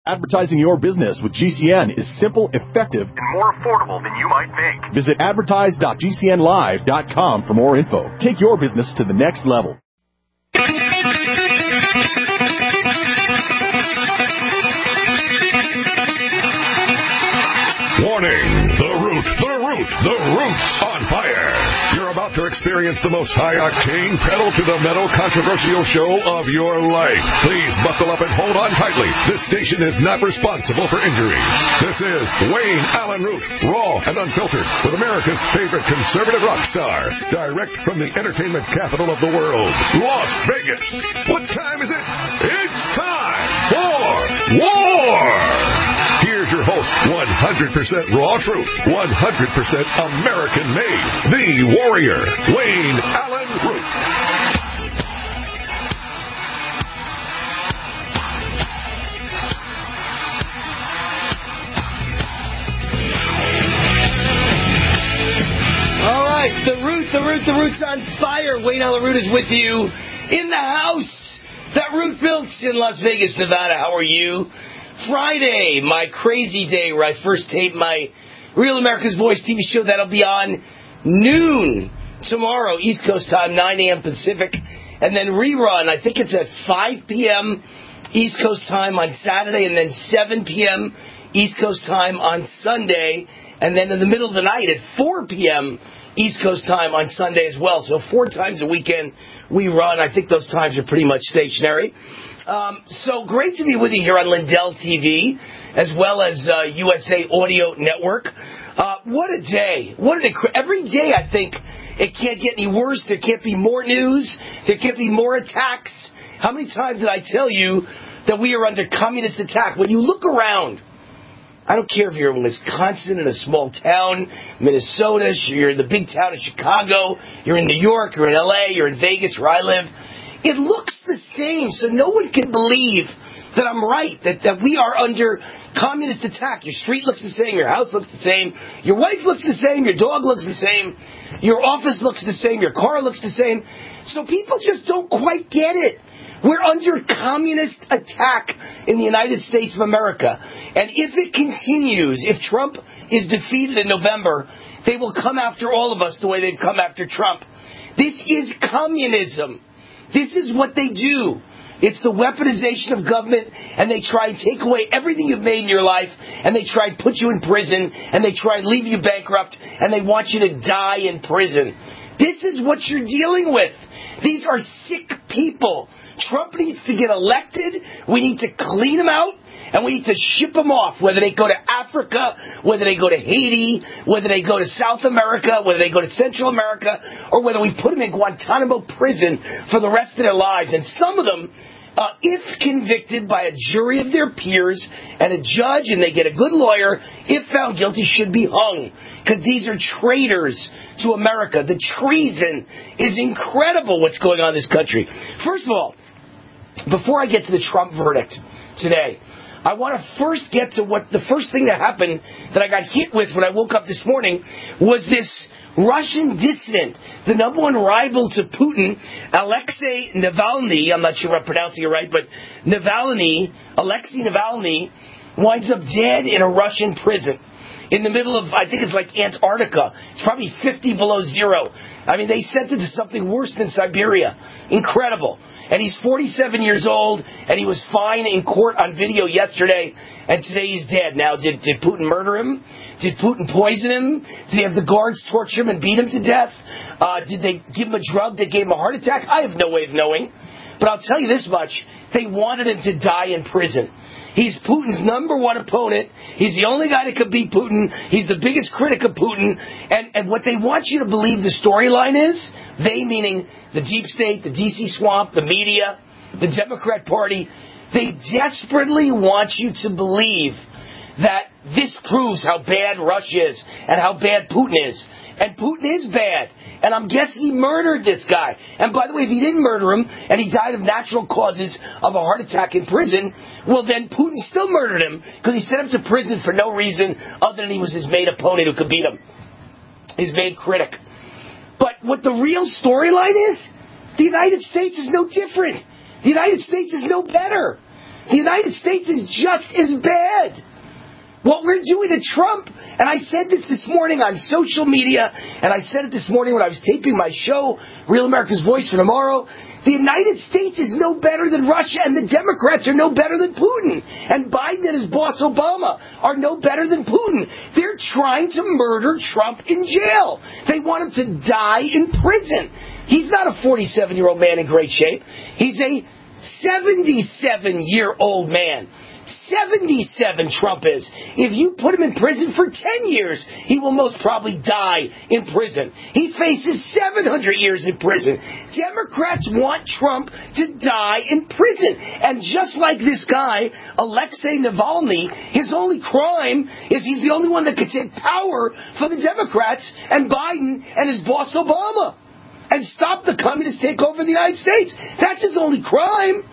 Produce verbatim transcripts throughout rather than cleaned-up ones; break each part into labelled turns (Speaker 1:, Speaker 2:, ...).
Speaker 1: Advertising your business with G C N is simple, effective,
Speaker 2: and more affordable than you might think.
Speaker 1: Visit advertise dot g c n live dot com for more info. Take your business to the next level.
Speaker 3: Warning! The Root, the Root, the Root's on fire. You're about to experience the most high-octane, pedal-to-the-metal controversial show of your life. Please buckle up and hold on tightly. This station is not responsible for injuries. This is Wayne Allen Root, raw and unfiltered, with America's favorite conservative rock star, direct from the entertainment capital of the world, Las Vegas. What time is it? It's time for war! Here's your host, one hundred percent raw truth, one hundred percent American-made, the warrior, Wayne Allen Root.
Speaker 4: All right, the Root, the Root, the Root's on fire. Wayne Allen Root is with you in the house that Root built in Las Vegas, Nevada. How are you? Friday, my crazy day where I first taped my Real America's Voice T V show. That'll be on noon tomorrow, East Coast time, nine a.m. Pacific. And then rerun, I think it's at five p.m. East Coast time on Saturday, and then seven p.m. East Coast time on Sunday. And then in the middle of the night at four p.m. East Coast time on Sunday as well. So four times a weekend we run. I think those times are pretty much stationary. Um, so great to be with you here on Lindell T V, as well as uh, U S A Audio Network. Uh, what a day. What an incre- Every day I think it can't get any worse. There can't be more news. There can't be more attacks. How many times did I tell you that we are under communist attack? When you look around, I don't care if you're in Wisconsin, in a small town, Minnesota, you're in the big town of Chicago, you're in New York, you're in L A, you're in Vegas, where I live. It looks the same, so no one can believe that I'm right, that, that we are under communist attack. Your street looks the same, your house looks the same, your wife looks the same, your dog looks the same, your office looks the same, your car looks the same. So people just don't quite get it. We're under communist attack in the United States of America. And if it continues, if Trump is defeated in November, they will come after all of us the way they've come after Trump. This is communism. This is what they do. It's the weaponization of government, and they try and take away everything you've made in your life, and they try and put you in prison, and they try and leave you bankrupt, and they want you to die in prison. This is what you're dealing with. These are sick people. Trump needs to get elected. We need to clean him out, and we need to ship them off, whether they go to Africa, whether they go to Haiti, whether they go to South America, whether they go to Central America, or whether we put them in Guantanamo prison for the rest of their lives. And some of them, uh, if convicted by a jury of their peers and a judge, and they get a good lawyer, if found guilty, should be hung. Because these are traitors to America. The treason is incredible what's going on in this country. First of all, before I get to the Trump verdict today, I want to first get to what the first thing that happened that I got hit with when I woke up this morning was this Russian dissident, the number one rival to Putin, Alexei Navalny. I'm not sure if I'm pronouncing it right, but Navalny, Alexei Navalny, winds up dead in a Russian prison in the middle of, I think it's like Antarctica. It's probably fifty below zero. I mean, they sent it to something worse than Siberia. Incredible. And he's forty-seven years old, and he was fine in court on video yesterday, and today he's dead. Now, did, did Putin murder him? Did Putin poison him? Did he have the guards torture him and beat him to death? Uh, did they give him a drug that gave him a heart attack? I have no way of knowing. But I'll tell you this much. They wanted him to die in prison. He's Putin's number one opponent. He's the only guy that could beat Putin. He's the biggest critic of Putin. And, and what they want you to believe the storyline is, they meaning the deep state, the D C swamp, the media, the Democrat Party, they desperately want you to believe that this proves how bad Russia is and how bad Putin is. And Putin is bad. And I'm guessing he murdered this guy. And by the way, if he didn't murder him and he died of natural causes of a heart attack in prison, well, then Putin still murdered him because he sent him to prison for no reason other than he was his main opponent who could beat him, his main critic. But what the real storyline is, the United States is no different. The United States is no better. The United States is just as bad. What we're doing to Trump, and I said this this morning on social media, and I said it this morning when I was taping my show, Real America's Voice for tomorrow, the United States is no better than Russia, and the Democrats are no better than Putin. And Biden and his boss Obama are no better than Putin. They're trying to murder Trump in jail. They want him to die in prison. He's not a forty-seven-year-old man in great shape. He's a seventy-seven-year-old man. seventy-seven Trump is. If you put him in prison for ten years, he will most probably die in prison. He faces seven hundred years in prison. Democrats want Trump to die in prison. And just like this guy, Alexei Navalny, his only crime is he's the only one that could take power for the Democrats and Biden and his boss Obama and stop the communist takeover of the United States. That's his only crime.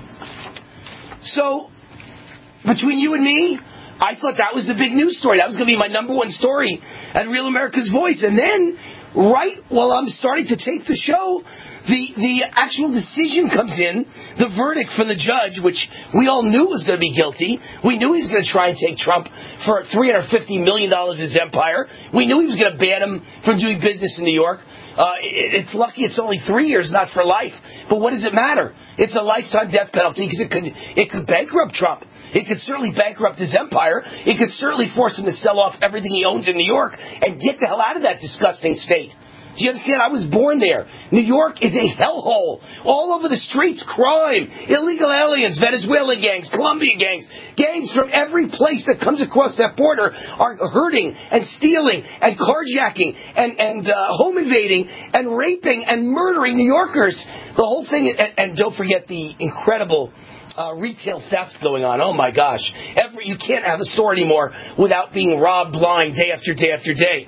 Speaker 4: So, between you and me, I thought that was the big news story. That was going to be my number one story at Real America's Voice. And then, right while I'm starting to tape the show, the, the actual decision comes in, the verdict from the judge, which we all knew was going to be guilty. We knew he was going to try and take Trump for three hundred fifty million dollars of his empire. We knew he was going to ban him from doing business in New York. Uh, it's lucky it's only three years, not for life. But what does it matter? It's a lifetime death penalty because it could, it could bankrupt Trump. It could certainly bankrupt his empire. It could certainly force him to sell off everything he owns in New York and get the hell out of that disgusting state. Do you understand? I was born there. New York is a hellhole. All over the streets, crime, illegal aliens, Venezuelan gangs, Colombian gangs, gangs from every place that comes across that border are hurting and stealing and carjacking and, and uh, home invading and raping and murdering New Yorkers. The whole thing, and, and don't forget the incredible Uh, retail theft going on. Oh my gosh. Every, you can't have a store anymore without being robbed blind day after day after day.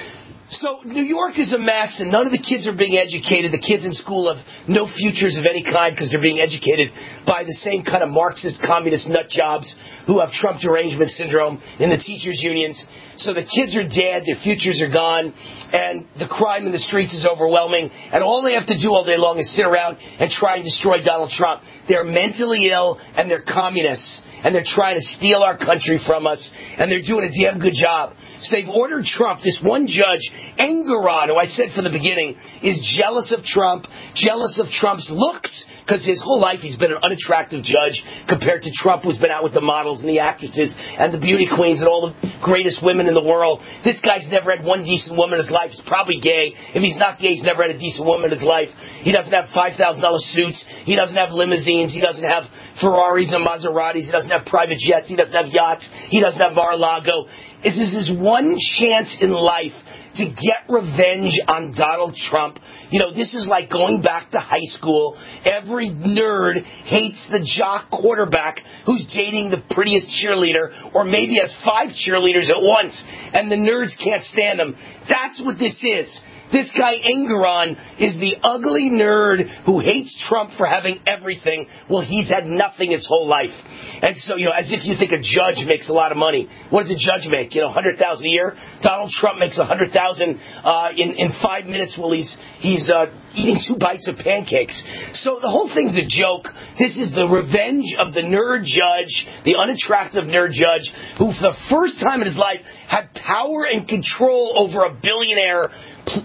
Speaker 4: So New York is a mess, and none of the kids are being educated. The kids in school have no futures of any kind because they're being educated by the same kind of Marxist, communist nut jobs who have Trump derangement syndrome in the teachers' unions. So the kids are dead, their futures are gone, and the crime in the streets is overwhelming, and all they have to do all day long is sit around and try and destroy Donald Trump. They're mentally ill, and they're communists, and they're trying to steal our country from us, and they're doing a damn good job. So they've ordered Trump, this one judge, Engoron, who I said from the beginning, is jealous of Trump, jealous of Trump's looks, because his whole life he's been an unattractive judge compared to Trump, who's been out with the models and the actresses and the beauty queens and all the greatest women in the world. This guy's never had one decent woman in his life. He's probably gay. If he's not gay, he's never had a decent woman in his life. He doesn't have five thousand dollars suits. He doesn't have limousines. He doesn't have Ferraris and Maseratis. He doesn't have private jets. He doesn't have yachts. He doesn't have Mar-a-Lago. This is his one chance in life to get revenge on Donald Trump. You know, this is like going back to high school. Every nerd hates the jock quarterback who's dating the prettiest cheerleader, or maybe has five cheerleaders at once, and the nerds can't stand him. That's what this is. This guy, Engoron, is the ugly nerd who hates Trump for having everything. Well, he's had nothing his whole life. And so, you know, as if you think a judge makes a lot of money. What does a judge make? You know, one hundred thousand dollars a year? Donald Trump makes one hundred thousand dollars uh, in, in five minutes while he's, he's uh, eating two bites of pancakes. So the whole thing's a joke. This is the revenge of the nerd judge, the unattractive nerd judge, who for the first time in his life had power and control over a billionaire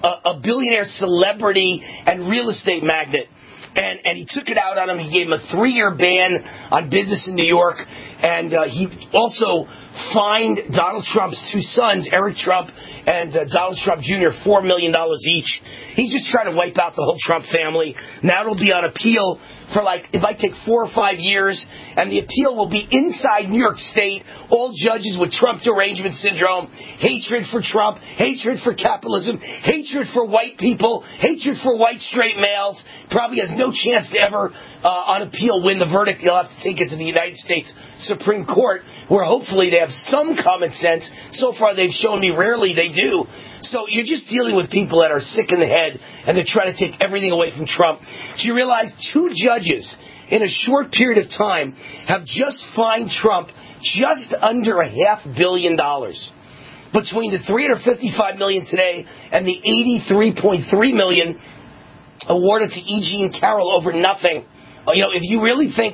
Speaker 4: a billionaire celebrity and real estate magnate. And, and he took it out on him. He gave him a three-year ban on business in New York. And uh, he also fined Donald Trump's two sons, Eric Trump and uh, Donald Trump Junior, four million dollars each. He's just trying to wipe out the whole Trump family. Now it'll be on appeal for like, it might take four or five years, and the appeal will be inside New York State. All judges with Trump derangement syndrome, hatred for Trump, hatred for capitalism, hatred for white people, hatred for white straight males. Probably has no chance to ever, uh, on appeal, win the verdict. They'll have to take it to the United States Supreme Court, where hopefully they have some common sense. So far, they've shown me rarely they do. So you're just dealing with people that are sick in the head, and they're trying to take everything away from Trump. Do you realize two judges in a short period of time have just fined Trump just under a half billion dollars? Between the three hundred fifty-five million dollars today and the eighty-three point three million dollars awarded to E. Jean Carroll over nothing. You know, if you really think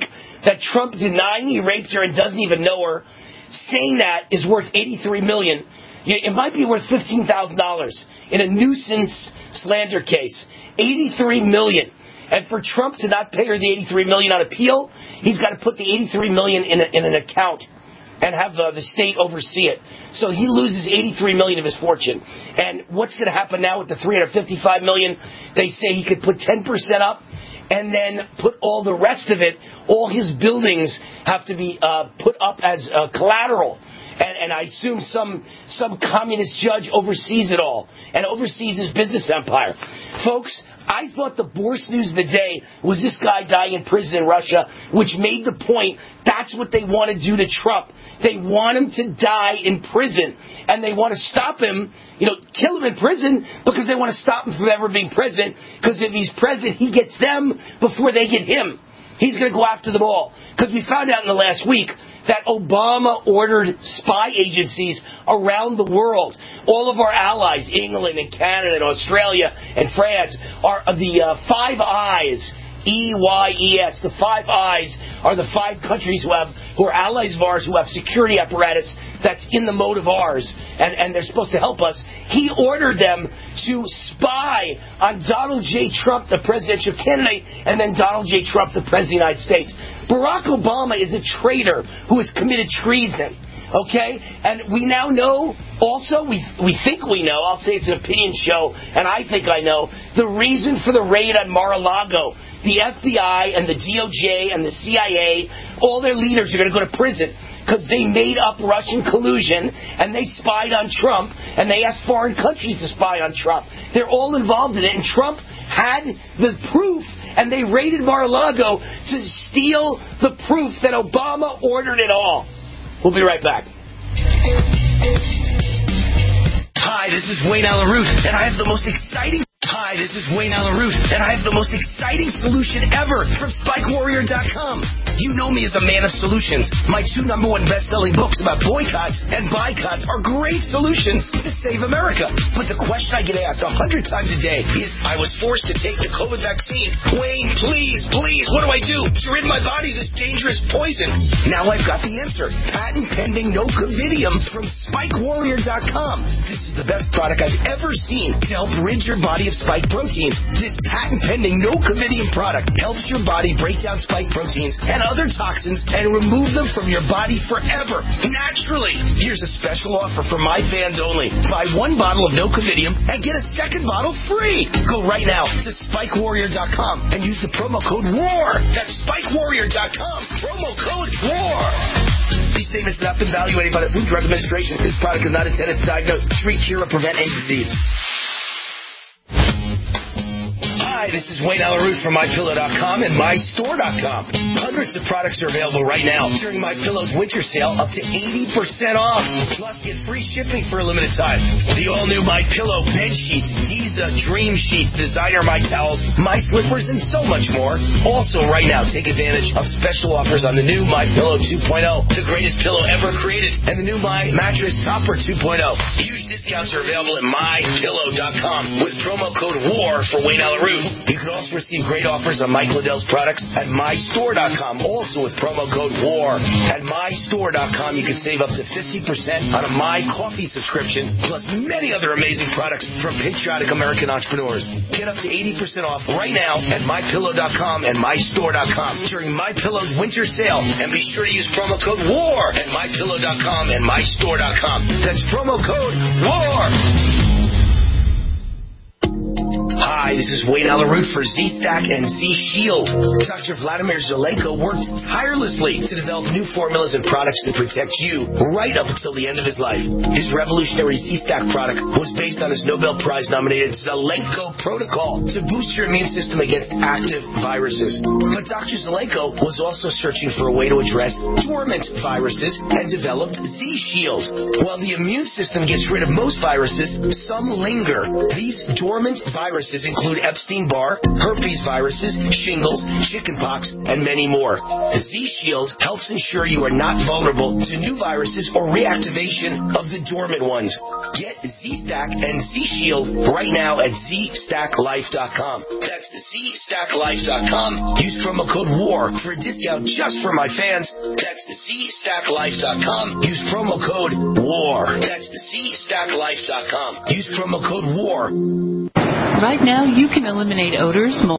Speaker 4: that Trump denying he raped her and doesn't even know her, saying that is worth eighty-three million dollars. It might be worth fifteen thousand dollars in a nuisance slander case. eighty-three million dollars. And for Trump to not pay her the eighty-three million dollars on appeal, he's got to put the eighty-three million dollars in, a, in an account and have uh, the state oversee it. So he loses eighty-three million dollars of his fortune. And what's going to happen now with the three hundred fifty-five million dollars? They say he could put ten percent up and then put all the rest of it, all his buildings have to be uh, put up as uh, collateral. And, and I assume some some communist judge oversees it all and oversees his business empire. Folks, I thought the worst news of the day was this guy dying in prison in Russia, which made the point that's what they want to do to Trump. They want him to die in prison, and they want to stop him, you know, kill him in prison because they want to stop him from ever being president, because if he's president, he gets them before they get him. He's going to go after them all. Because we found out in the last week that Obama ordered spy agencies around the world. All of our allies, England and Canada and Australia and France, are the uh, Five Eyes, E Y E S. The Five Eyes are the five countries who have who are allies of ours, who have security apparatus that's in the mode of ours, and, and they're supposed to help us. He ordered them to spy on Donald J. Trump, the presidential candidate, and then Donald J. Trump, the president of the United States. Barack Obama is a traitor who has committed treason. Okay? And we now know, also, we we think we know, I'll say it's an opinion show, and I think I know, the reason for the raid on Mar-a-Lago. The F B I and the D O J and the C I A, all their leaders are going to go to prison because they made up Russian collusion and they spied on Trump and they asked foreign countries to spy on Trump. They're all involved in it, and Trump had the proof, and they raided Mar-a-Lago to steal the proof that Obama ordered it all. We'll be right back. Hi, this is Wayne Allyn Root, and I have the most exciting... Hi, this is Wayne Allyn Root, and I have the most exciting solution ever from Spike Warrior dot com. You know me as a man of solutions. My two number one best-selling books about boycotts and boycotts are great solutions to save America. But the question I get asked a hundred times a day is, I was forced to take the COVID vaccine. Wayne, please, please, what do I do to rid my body of this dangerous poison? Now I've got the answer. Patent pending Nocovidium from Spike Warrior dot com. This is the best product I've ever seen to help rid your body of spike proteins. This patent-pending Nocovidium product helps your body break down spike proteins and other toxins and remove them from your body forever, naturally. Here's a special offer for my fans only. Buy one bottle of Nocovidium and get a second bottle free. Go right now to Spike Warrior dot com and use the promo code WAR. That's Spike Warrior dot com. Promo code WAR. These statements have not been evaluated by the Food and Drug Administration. This product is not intended to diagnose, treat, cure, or prevent any disease. Hi, this is Wayne Allyn Root from My Pillow dot com and My Store dot com. Hundreds of products are available right now during MyPillow's winter sale, up to eighty percent off. Plus, get free shipping for a limited time. The all-new MyPillow bed sheets, Giza Dream Sheets, designer My Towels, My Slippers, and so much more. Also, right now, take advantage of special offers on the new MyPillow two point oh, the greatest pillow ever created, and the new My Mattress Topper two point oh. Huge discounts are available at My Pillow dot com with promo code WAR for Wayne Allyn Root. You can also receive great offers on Mike Lindell's products at My Store dot com, also with promo code WAR. At My Store dot com, you can save up to fifty percent on a My Coffee subscription, plus many other amazing products from patriotic American entrepreneurs. Get up to eighty percent off right now at My Pillow dot com and My Store dot com during MyPillow's winter sale. And be sure to use promo code WAR at My Pillow dot com and My Store dot com. That's promo code WAR. Hi, this is Wayne Allyn Root for Z-Stack and Z-Shield. Doctor Vladimir Zaleiko worked tirelessly to develop new formulas and products to protect you right up until the end of his life. His revolutionary Z-Stack product was based on his Nobel Prize-nominated Zaleiko protocol to boost your immune system against active viruses. But Doctor Zaleiko was also searching for a way to address dormant viruses and developed Z-Shield. While the immune system gets rid of most viruses, some linger. These dormant viruses viruses include Epstein-Barr, herpes viruses, shingles, chickenpox, and many more. Z-Shield helps ensure you are not vulnerable to new viruses or reactivation of the dormant ones. Get Z-Stack and Z-Shield right now at z stack life dot com. That's z stack life dot com. Use promo code WAR for a discount just for my fans. That's z stack life dot com. Use promo code WAR. That's z stack life dot com. Use promo code WAR.
Speaker 5: Right now, you can eliminate odors, mold.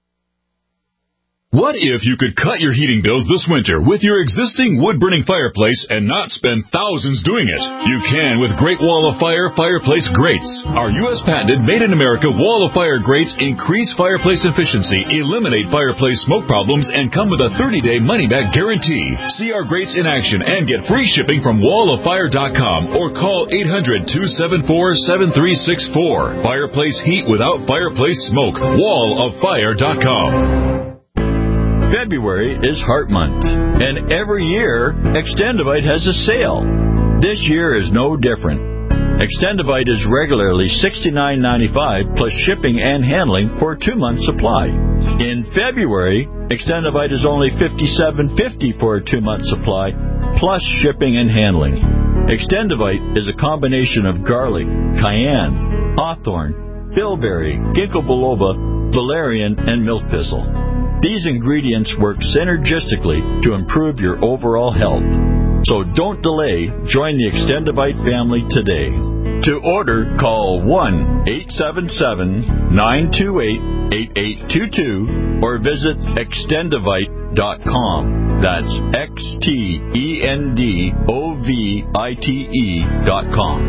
Speaker 6: What if you could cut your heating bills this winter with your existing wood-burning fireplace and not spend thousands doing it? You can with Great Wall of Fire Fireplace Grates. Our U S patented made-in-America Wall of Fire grates increase fireplace efficiency, eliminate fireplace smoke problems, and come with a thirty-day money-back guarantee. See our grates in action and get free shipping from wall of fire dot com or call eight hundred, two seven four, seven three six four. Fireplace heat without fireplace smoke. wall of fire dot com.
Speaker 7: February is Heart Month, and every year, Extendivite has a sale. This year is no different. Extendivite is regularly sixty-nine ninety-five plus shipping and handling for a two-month supply. In February, Extendivite is only fifty-seven fifty for a two-month supply plus shipping and handling. Extendivite is a combination of garlic, cayenne, hawthorn, bilberry, ginkgo biloba, valerian, and milk thistle. These ingredients work synergistically to improve your overall health. So don't delay. Join the Extendivite family today. To order, call one eight seven seven, nine two eight, eight eight two two or visit extendivite dot com. That's X T E N D O V I T E dot com.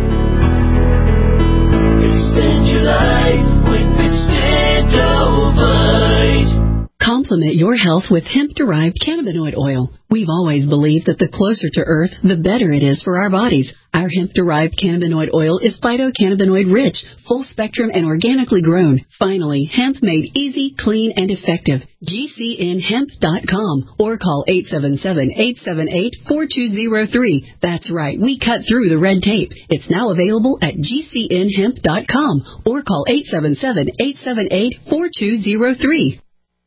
Speaker 8: Extend your life with Extendivite.
Speaker 9: Complement your health with hemp-derived cannabinoid oil. We've always believed that the closer to Earth, the better it is for our bodies. Our hemp-derived cannabinoid oil is phytocannabinoid-rich, full-spectrum, and organically grown. Finally, hemp made easy, clean, and effective. G C N hemp dot com or call eight seven seven, eight seven eight, four two zero three. That's right, we cut through the red tape. It's now available at G C N hemp dot com or call eight seven seven, eight seven eight, four two zero three.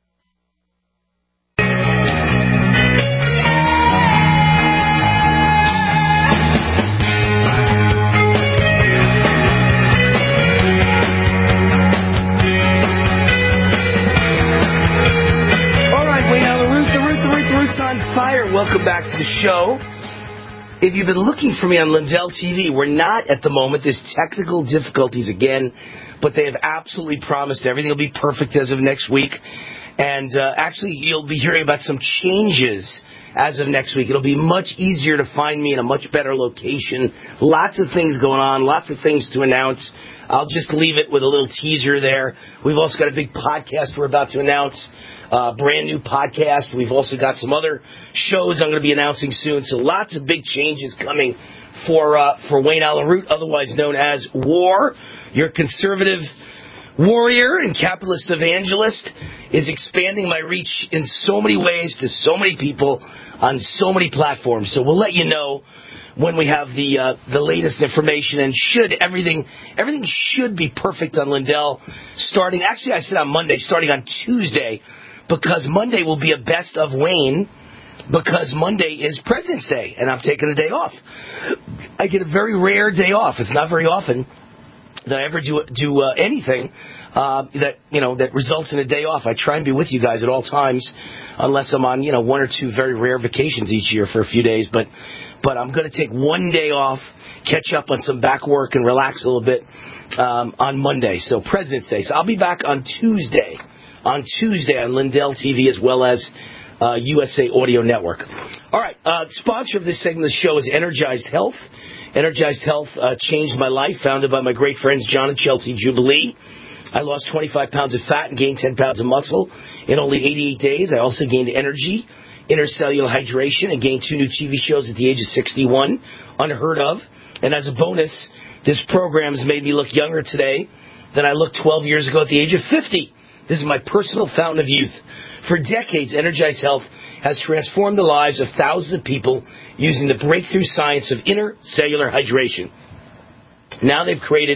Speaker 4: On fire. Welcome back to the show. If you've been looking for me on Lindell T V, we're not at the moment. There's technical difficulties again, but they have absolutely promised everything will be perfect as of next week. And uh, actually, you'll be hearing about some changes as of next week. It'll be much easier to find me in a much better location. Lots of things going on, lots of things to announce. I'll just leave it with a little teaser there. We've also got a big podcast we're about to announce. Uh, brand new podcast. We've also got some other shows I'm going to be announcing soon. So lots of big changes coming for uh, for Wayne Allyn Root, otherwise known as War. Your conservative warrior and capitalist evangelist is expanding my reach in so many ways to so many people on so many platforms. So we'll let you know when we have the uh, the latest information. And should everything everything should be perfect on Lindell starting. Actually, I said on Monday, starting on Tuesday. Because Monday will be a best of Wayne, because Monday is President's Day, and I'm taking a day off. I get a very rare day off. It's not very often that I ever do do uh, anything uh, that you know that results in a day off. I try and be with you guys at all times, unless I'm on you know one or two very rare vacations each year for a few days. But but I'm going to take one day off, catch up on some back work, and relax a little bit um, on Monday. So President's Day. So I'll be back on Tuesday. On Tuesday on Lindell T V as well as uh, U S A Audio Network. All right, uh, sponsor of this segment of the show is Energized Health. Energized Health uh, changed my life, founded by my great friends John and Chelsea Jubilee. I lost twenty-five pounds of fat and gained ten pounds of muscle in only eighty-eight days. I also gained energy, intercellular hydration, and gained two new T V shows at the age of sixty-one, unheard of. And as a bonus, this program has made me look younger today than I looked twelve years ago at the age of fifty. This is my personal fountain of youth. For decades, Energized Health has transformed the lives of thousands of people using the breakthrough science of intercellular hydration. Now they've created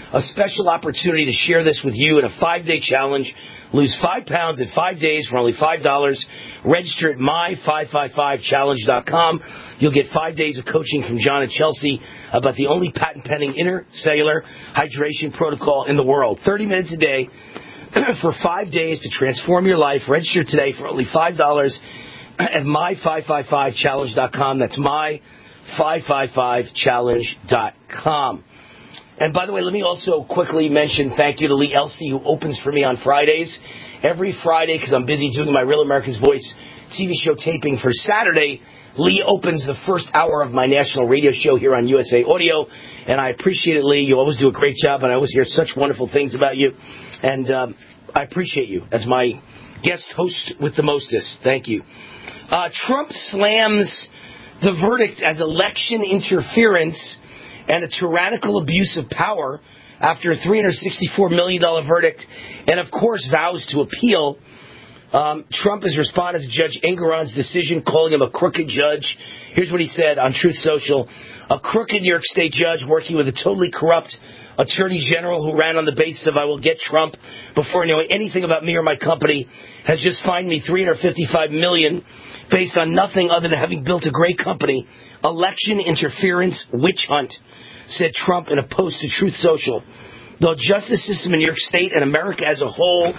Speaker 4: a special opportunity to share this with you in a five-day challenge. Lose five pounds in five days for only five dollars. Register at my five five five challenge dot com. You'll get five days of coaching from John and Chelsea about the only patent-pending intercellular hydration protocol in the world. thirty minutes a day for five days to transform your life. Register today for only five dollars at my five five five challenge dot com. That's my five five five challenge dot com. And by the way, let me also quickly mention thank you to Lee Elsey, who opens for me on Fridays. Every Friday, because I'm busy doing my Real America's Voice T V show taping for Saturday, Lee opens the first hour of my national radio show here on U S A Audio. And I appreciate it, Lee. You always do a great job, and I always hear such wonderful things about you. And um, I appreciate you as my guest host with the mostest. Thank you. Uh, Trump slams the verdict as election interference and a tyrannical abuse of power after a three hundred sixty-four million dollars verdict, and of course vows to appeal. Um, Trump has responded to Judge Engoron's decision, calling him a crooked judge. Here's what he said on Truth Social. A crooked New York State judge working with a totally corrupt attorney general who ran on the basis of I will get Trump before knowing anything about me or my company has just fined me three hundred fifty-five million dollars based on nothing other than having built a great company. Election interference witch hunt, said Trump in a post to Truth Social. The justice system in New York State and America as a whole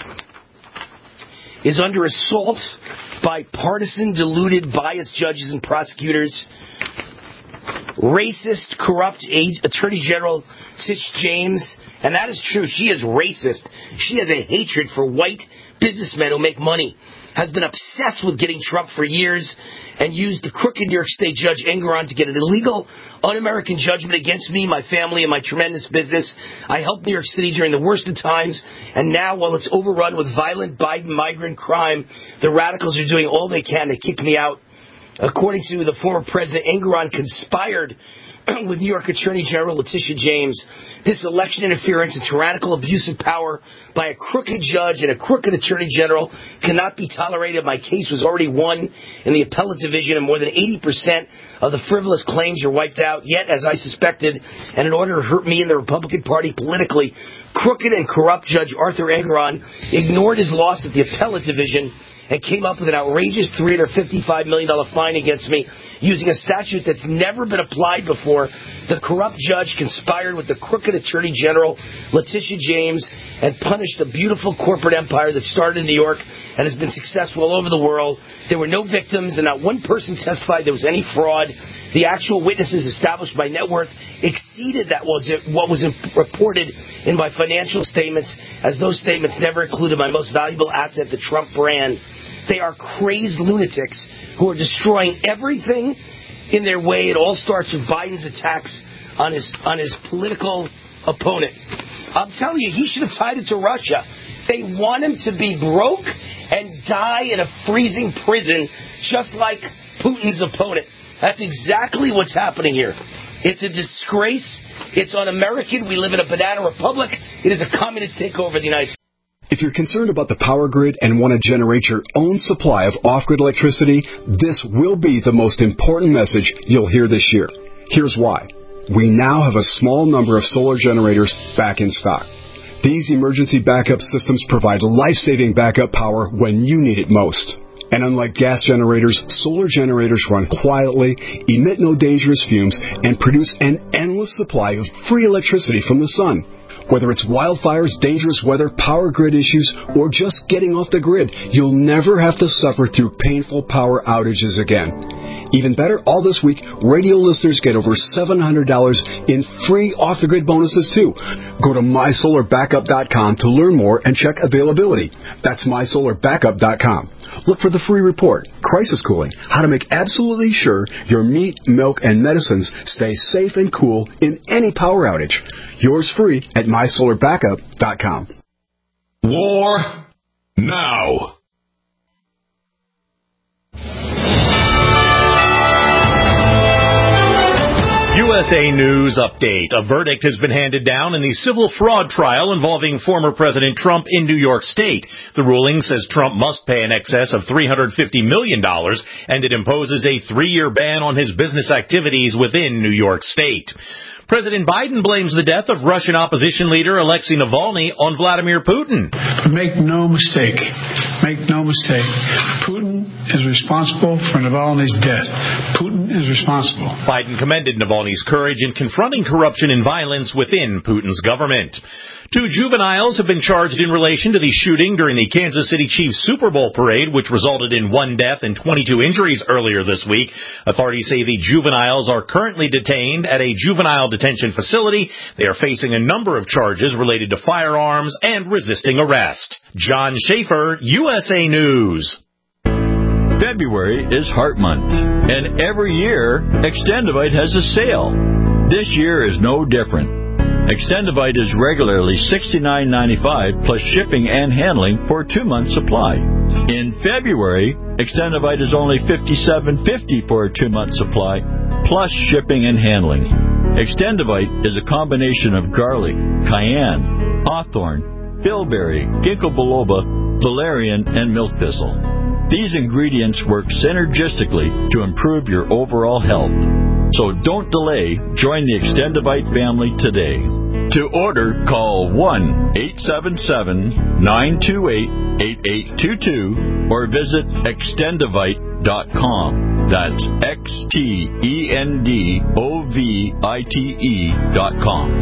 Speaker 4: is under assault by partisan, deluded, biased judges and prosecutors. Racist, corrupt Attorney General Tish James, and that is true. She is racist. She has a hatred for white businessmen who make money. Has been obsessed with getting Trump for years and used the crooked New York State Judge Engoron to get an illegal, un-American judgment against me, my family, and my tremendous business. I helped New York City during the worst of times, and now, while it's overrun with violent Biden migrant crime, the radicals are doing all they can to kick me out. According to the former president, Engoron conspired with New York Attorney General Letitia James. This election interference and tyrannical abuse of power by a crooked judge and a crooked attorney general cannot be tolerated. My case was already won in the appellate division, and more than eighty percent of the frivolous claims are wiped out. Yet, as I suspected, and in order to hurt me and the Republican Party politically, crooked and corrupt Judge Arthur Engoron ignored his loss at the appellate division and came up with an outrageous three hundred fifty-five million dollars fine against me, using a statute that's never been applied before. The corrupt judge conspired with the crooked Attorney General, Letitia James, and punished a beautiful corporate empire that started in New York and has been successful all over the world. There were no victims, and not one person testified there was any fraud. The actual witnesses established by net worth exceeded that was what was reported in my financial statements, as those statements never included my most valuable asset, the Trump brand. They are crazed lunatics who are destroying everything in their way. It all starts with Biden's attacks on his on his political opponent. I'm telling you, he should have tied it to Russia. They want him to be broke and die in a freezing prison, just like Putin's opponent. That's exactly what's happening here. It's a disgrace. It's un-American. We live in a banana republic. It is a communist takeover of the United States.
Speaker 10: If you're concerned about the power grid and want to generate your own supply of off-grid electricity, this will be the most important message you'll hear this year. Here's why. We now have a small number of solar generators back in stock. These emergency backup systems provide life-saving backup power when you need it most. And unlike gas generators, solar generators run quietly, emit no dangerous fumes, and produce an endless supply of free electricity from the sun. Whether it's wildfires, dangerous weather, power grid issues, or just getting off the grid, you'll never have to suffer through painful power outages again. Even better, all this week, radio listeners get over seven hundred dollars in free off-the-grid bonuses, too. Go to my solar backup dot com to learn more and check availability. That's my solar backup dot com. Look for the free report, Crisis Cooling, how to make absolutely sure your meat, milk, and medicines stay safe and cool in any power outage. Yours free at my solar backup dot com.
Speaker 3: War now.
Speaker 1: U
Speaker 11: U S A News Update. A verdict has been handed down in the civil fraud trial involving former President Trump in New York State. The ruling says Trump must pay in excess of three hundred fifty million dollars, and it imposes a three-year ban on his business activities within New York State. President Biden blames the death of Russian opposition leader Alexei Navalny on Vladimir Putin.
Speaker 12: But make no mistake, make no mistake, Putin is responsible for Navalny's death. Putin is responsible.
Speaker 11: Biden commended Navalny's courage in confronting corruption and violence within Putin's government. Two juveniles have been charged in relation to the shooting during the Kansas City Chiefs Super Bowl parade, which resulted in one death and twenty-two injuries earlier this week. Authorities say the juveniles are currently detained at a juvenile detention facility. They are facing a number of charges related to firearms and resisting arrest. John Schaefer, U S A News.
Speaker 7: February is Heart Month, and every year, Extendivite has a sale. This year is no different. Extendivite is regularly sixty-nine ninety-five plus shipping and handling for a two-month supply. In February, Extendivite is only fifty-seven fifty for a two-month supply plus shipping and handling. Extendivite is a combination of garlic, cayenne, hawthorn, bilberry, ginkgo biloba, valerian, and milk thistle. These ingredients work synergistically to improve your overall health. So don't delay. Join the Extendivite family today. To order, call one eight seven seven, nine two eight, eight eight two two or visit extendivite dot com. That's X T E N D O V I T E dot com.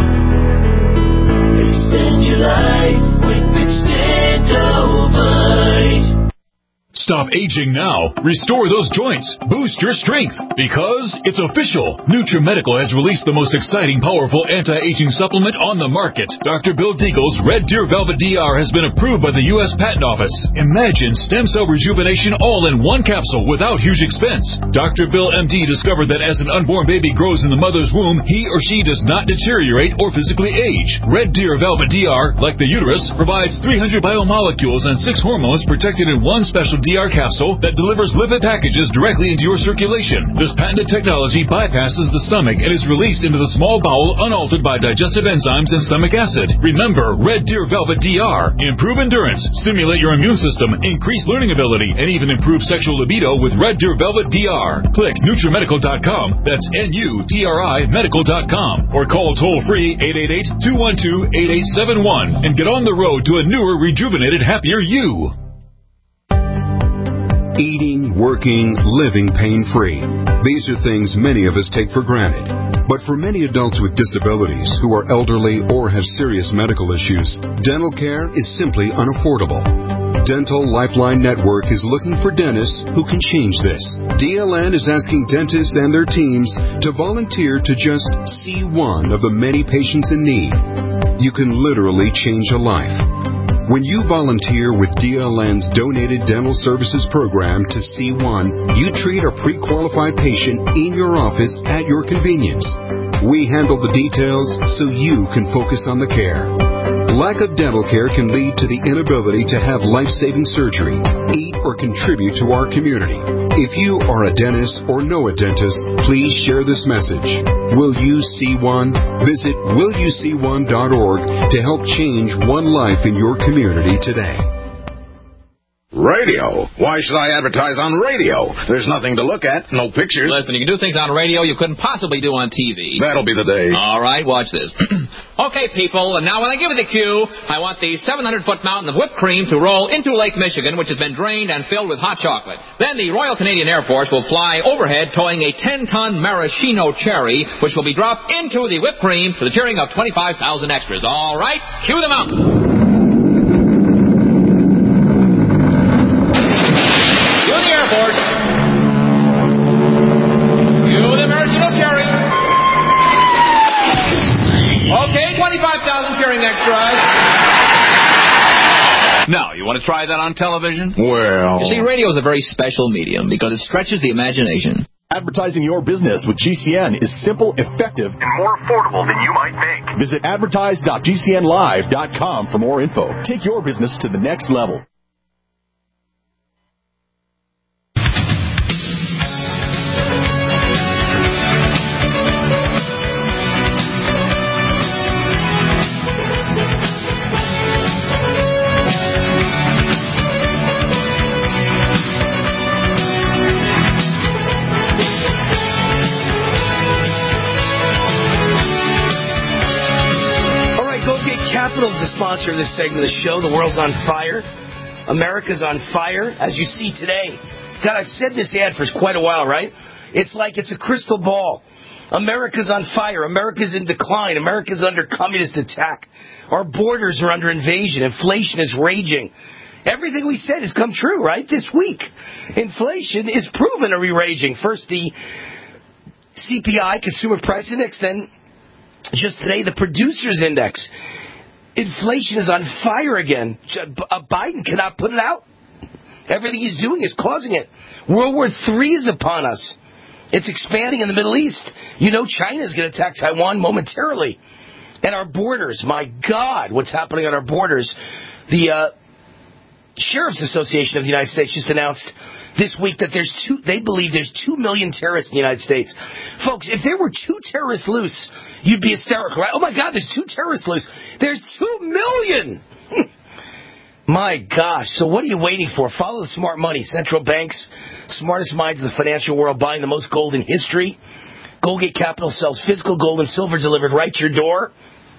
Speaker 8: Extend your life with Extendivite.
Speaker 6: Stop aging now. Restore those joints. Boost your strength. Because it's official. NutriMedical has released the most exciting, powerful anti-aging supplement on the market. Doctor Bill Deagle's Red Deer Velvet D R has been approved by the U S Patent Office. Imagine stem cell rejuvenation all in one capsule without huge expense. Doctor Bill M D discovered that as an unborn baby grows in the mother's womb, he or she does not deteriorate or physically age. Red Deer Velvet D R, like the uterus, provides three hundred biomolecules and six hormones protected in one special D R capsule that delivers lipid packages directly into your circulation. This patented technology bypasses the stomach and is released into the small bowel unaltered by digestive enzymes and stomach acid. Remember, Red Deer Velvet D R. Improve endurance, stimulate your immune system, increase learning ability, and even improve sexual libido with Red Deer Velvet D R. Click NutriMedical dot com. That's N U T R I medical dot com. Or call toll-free eight eight eight, two one two, eight eight seven one and get on the road to a newer, rejuvenated, happier you.
Speaker 10: Eating, working, living pain-free. These are things many of us take for granted. But for many adults with disabilities who are elderly or have serious medical issues, dental care is simply unaffordable. Dental Lifeline Network is looking for dentists who can change this. D L N is asking dentists and their teams to volunteer to just see one of the many patients in need. You can literally change a life. When you volunteer with D L N's Donated Dental Services Program to C one, you treat a pre-qualified patient in your office at your convenience. We handle the details so you can focus on the care. Lack of dental care can lead to the inability to have life-saving surgery, eat, or contribute to our community. If you are a dentist or know a dentist, please share this message. Will you see one? Visit will you see one dot org to help change one life in your community today.
Speaker 13: Radio? Why should I advertise on radio? There's nothing to look at, no pictures.
Speaker 14: Listen, you can do things on radio you couldn't possibly do on T V.
Speaker 13: That'll be the day.
Speaker 14: All right, watch this. Okay, people, and now when I give you the cue, I want the seven hundred foot mountain of whipped cream to roll into Lake Michigan, which has been drained and filled with hot chocolate. Then the Royal Canadian Air Force will fly overhead towing a ten ton maraschino cherry, which will be dropped into the whipped cream to the cheering of twenty-five thousand extras. All right, cue the mountain. twenty-five thousand cheering next ride.
Speaker 15: Now, you want to try that on television?
Speaker 13: Well...
Speaker 14: You see, radio is a very special medium because it stretches the imagination.
Speaker 1: Advertising your business with G C N is simple, effective,
Speaker 2: and more affordable than you might think.
Speaker 1: Visit advertise dot G C N live dot com for more info. Take your business to the next level.
Speaker 4: Capital is the sponsor of this segment of the show. The world's on fire. America's on fire, as you see today. God, I've said this ad for quite a while, right? It's like it's a crystal ball. America's on fire. America's in decline. America's under communist attack. Our borders are under invasion. Inflation is raging. Everything we said has come true, right? This week, inflation is proven to be raging. First, the C P I, Consumer Price Index, then just today, the Producers Index. Inflation is on fire again. Biden cannot put it out. Everything he's doing is causing it. World War Three is upon us. It's expanding in the Middle East. You know China's going to attack Taiwan momentarily. And our borders, my God, what's happening on our borders. The uh, Sheriff's Association of the United States just announced this week that there's two, they believe there's two million terrorists in the United States. Folks, if there were two terrorists loose, you'd be hysterical, right? Oh, my God, there's two terrorists loose. There's two million. My gosh. So what are you waiting for? Follow the smart money. Central banks, smartest minds of the financial world buying the most gold in history. Goldgate Capital sells physical gold and silver delivered right to your door.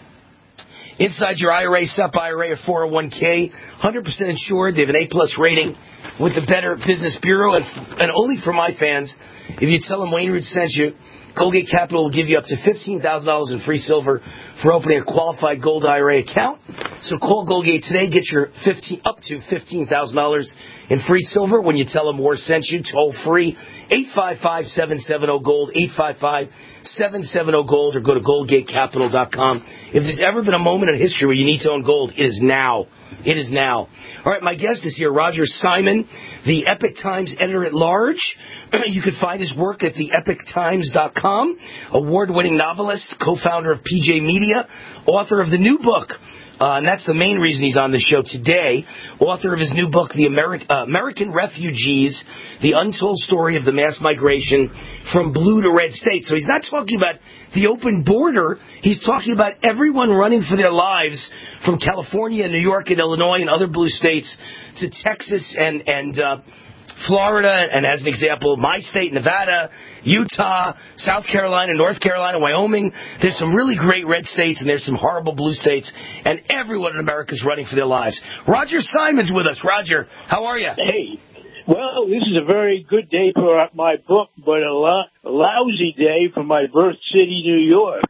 Speaker 4: Inside your I R A, S E P I R A, or four oh one k, one hundred percent insured. They have an A-plus rating with the Better Business Bureau. And, and only for my fans, if you tell them Wayne Root sent you, Goldgate Capital will give you up to fifteen thousand dollars in free silver for opening a qualified gold I R A account. So call Goldgate today. Get your fifteen up to fifteen thousand dollars in free silver when you tell them War sent you. Toll free, eight five five, seven seven zero, GOLD, eight five five, seven seven zero, GOLD, or go to goldgate capital dot com. If there's ever been a moment in history where you need to own gold, it is now. It is now. All right, my guest is here, Roger Simon, the Epoch Times editor-at-large. You can find his work at the epoch times dot com. Award-winning novelist, co-founder of P J Media, author of the new book, uh, and that's the main reason he's on the show today, author of his new book, The Ameri- uh, American Refugees, The Untold Story of the Mass Migration from Blue to Red States. So he's not talking about the open border. He's talking about everyone running for their lives from California, New York, and Illinois, and other blue states to Texas and, and uh, Florida, and as an example, my state, Nevada, Utah, South Carolina, North Carolina, Wyoming. There's some really great red states, and there's some horrible blue states, and everyone in America is running for their lives. Roger Simon's with us. Roger, how are you?
Speaker 16: Hey. Well, this is a very good day for my book, but a, lo- a lousy day for my birth city, New York.